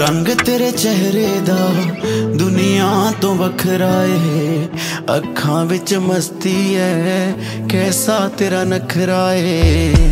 रंग तेरे चेहरे दा दुनिया तो वखरा है, अखां विच मस्ती है कैसा तेरा नखरा है।